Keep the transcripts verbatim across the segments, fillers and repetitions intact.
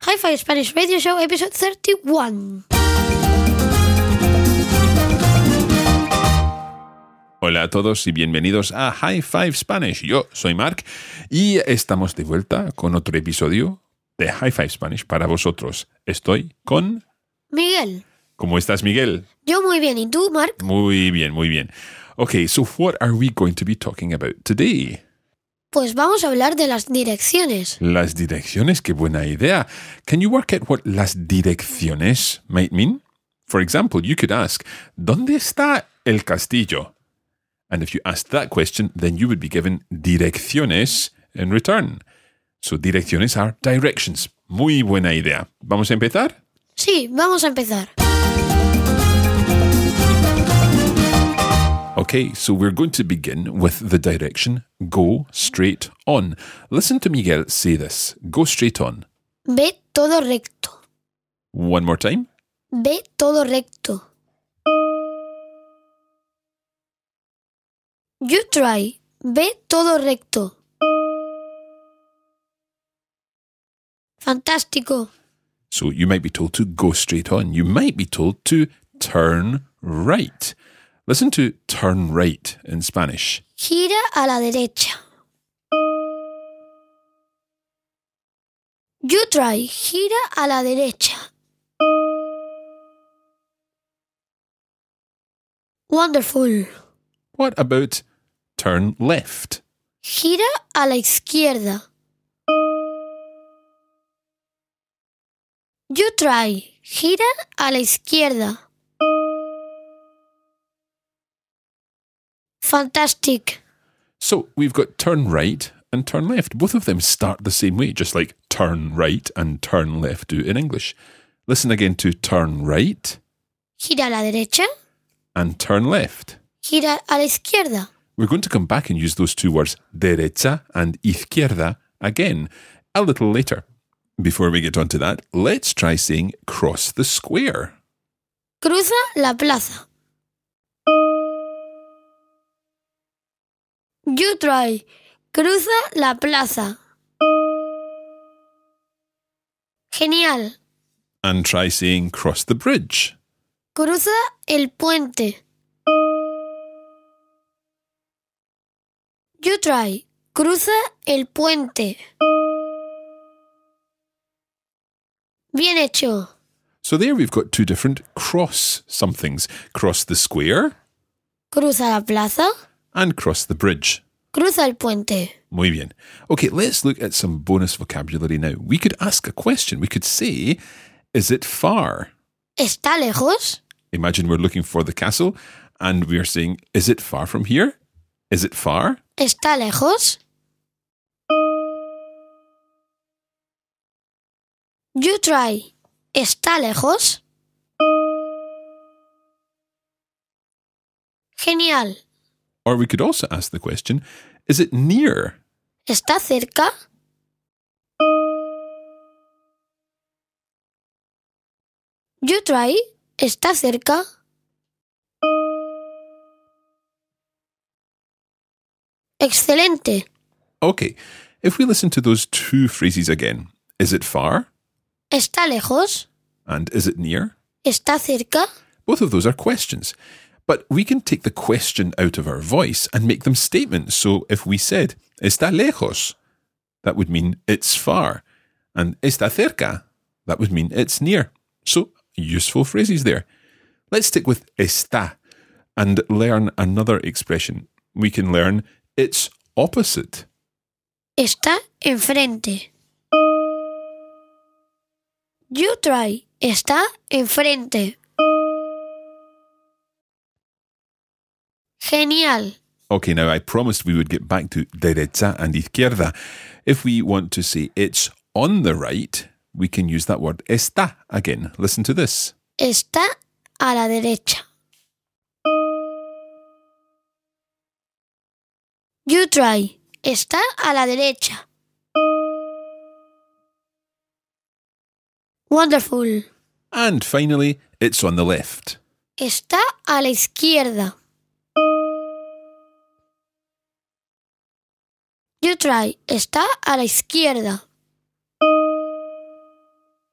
Hi-Fi Spanish Radio Show, episode thirty-one. Hola a todos y bienvenidos a High Five Spanish. Yo soy Mark y estamos de vuelta con otro episodio de High Five Spanish para vosotros. Estoy con... Miguel. ¿Cómo estás, Miguel? Yo muy bien. ¿Y tú, Mark? Muy bien, muy bien. Okay, so what are we going to be talking about today? Pues vamos a hablar de las direcciones. Las direcciones, qué buena idea. Can you work out what las direcciones might mean? For example, you could ask, ¿dónde está el castillo? And if you asked that question, then you would be given direcciones in return. So direcciones are directions. Muy buena idea. ¿Vamos a empezar? Sí, vamos a empezar. Okay, so we're going to begin with the direction go straight on. Listen to Miguel say this. Go straight on. Ve todo recto. One more time. Ve todo recto. You try. Ve todo recto. Fantástico. So you might be told to go straight on. You might be told to turn right. Listen to turn right in Spanish. Gira a la derecha. You try. Gira a la derecha. Wonderful. What about turn left? Gira a la izquierda. You try. Gira a la izquierda. Fantastic. So we've got turn right and turn left. Both of them start the same way, just like turn right and turn left do in English. Listen again to turn right. Gira a la derecha. And turn left. Gira a la izquierda. We're going to come back and use those two words, derecha and izquierda, again, a little later. Before we get on to that, let's try saying cross the square. Cruza la plaza. You try. Cruza la plaza. Genial. And try saying cross the bridge. Cruza el puente. You try. Cruza el puente. Bien hecho. So there we've got two different cross somethings. Cross the square Cruza la plaza. and cross the bridge. Cruza el puente. Muy bien. Okay, let's look at some bonus vocabulary now. We could ask a question. We could say, is it far? ¿Está lejos? Imagine we're looking for the castle and we're saying, is it far from here? Is it far? ¿Está lejos? You try. ¿Está lejos? Genial. Or we could also ask the question, is it near? ¿Está cerca? You try. ¿Está cerca? Excelente. Okay, if we listen to those two phrases again, is it far? ¿Está lejos? And is it near? ¿Está cerca? Both of those are questions. But we can take the question out of our voice and make them statements. So if we said, está lejos, that would mean it's far. And está cerca, that would mean it's near. So useful phrases there. Let's stick with está and learn another expression. We can learn it's opposite. Está enfrente. You try. Está enfrente. Genial. Okay, now I promised we would get back to derecha and izquierda. If we want to say it's on the right, we can use that word está again. Listen to this. Está a la derecha. You try. Está a la derecha. Wonderful. And finally, it's on the left. Está a la izquierda. You try. Está a la izquierda.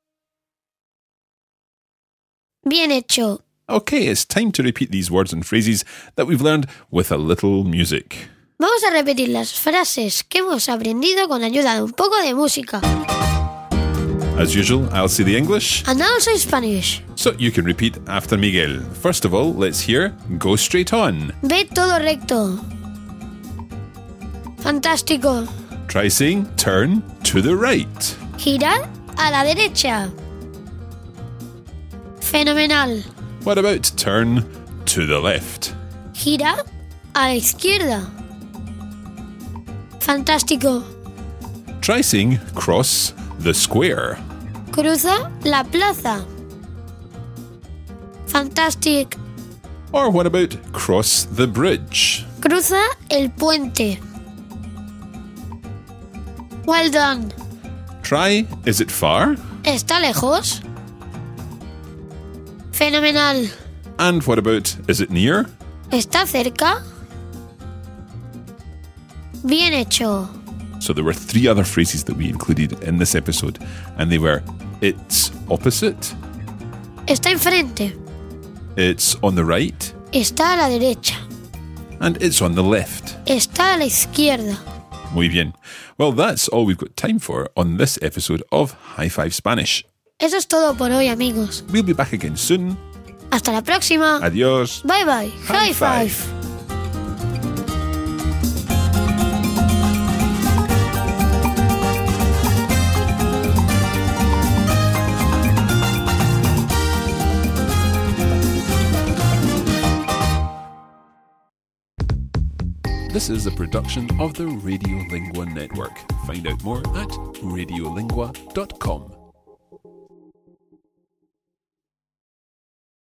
Bien hecho. Okay, it's time to repeat these words and phrases that we've learned with a little music. Vamos a repetir las frases que hemos aprendido con ayuda de un poco de música. As usual, I'll say the English, And also Spanish. so you can repeat after Miguel. First of all, let's hear Go Straight On. Ve todo recto. Fantástico. Try saying Turn to the right. Girar a la derecha. Fenomenal. What about Turn to the left? Gira a la izquierda. Fantástico. Try saying Cross the square. Cruza la plaza. Fantastic. Or what about Cross the bridge? Cruza el puente. Well done. Try Is it far? ¿Está lejos? Fenomenal. And what about Is it near? ¿Está cerca? Bien hecho. So there were three other phrases that we included in this episode, and they were It's opposite, Está enfrente. It's on the right, Está a la derecha. and It's on the left. Está a la izquierda. Muy bien. Well, that's all we've got time for on this episode of High Five Spanish. Eso es todo por hoy, amigos. We'll be back again soon. Hasta la próxima. Adios. Bye bye. High five. This is a production of the Radiolingua Network. Find out more at radiolingua dot com.